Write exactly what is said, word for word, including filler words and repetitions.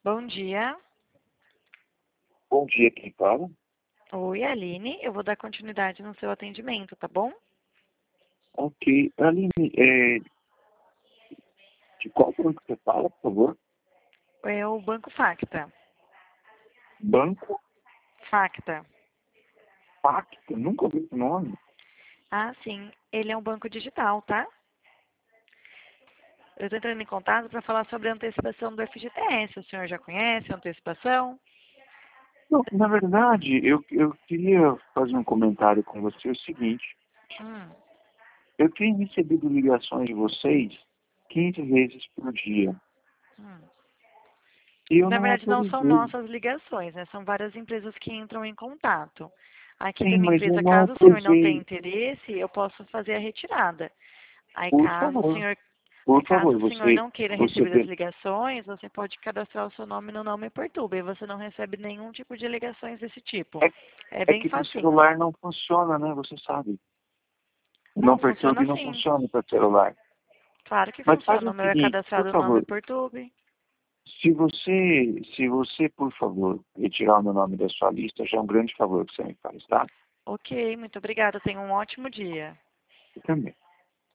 Bom dia. Bom dia, quem fala? Oi, Aline. Eu vou dar continuidade no seu atendimento, tá bom? Ok. Aline, é, de qual banco você fala, por favor? É o Banco Facta. Banco Facta. Pacto, nunca ouvi esse nome. Ah, sim. Ele é um banco digital, tá? Eu estou entrando em contato para falar sobre a antecipação do F G T S. O senhor já conhece a antecipação? Não, na verdade, eu, eu queria fazer um comentário com você, o seguinte. Hum. Eu tenho recebido ligações de vocês quinze vezes por dia. Hum. E eu Na não verdade, não são autorizei. nossas ligações, né? São várias empresas que entram em contato. Aqui da Sim, minha mas eu empresa, não caso o senhor não tenha autorizei. interesse, eu posso fazer a retirada. Aí, Por caso o favor, senhor, aí, por caso favor, o senhor você, não queira você receber as vê. ligações, você pode cadastrar o seu nome no Não Me Perturba e você não recebe nenhum tipo de ligações desse tipo. É, É é bem que para o facinho. celular não funciona, né? Você sabe. Não Não, funciona perturbe não sim. funciona para celular. Claro que Mas faz funciona. o O meu é seguinte, por cadastrado no Não Me favor, Perturbe. se você, se você, por favor, retirar o meu nome da sua lista, já é um grande favor que você me faz, tá? Ok, muito obrigada. Tenha um ótimo dia. Eu também.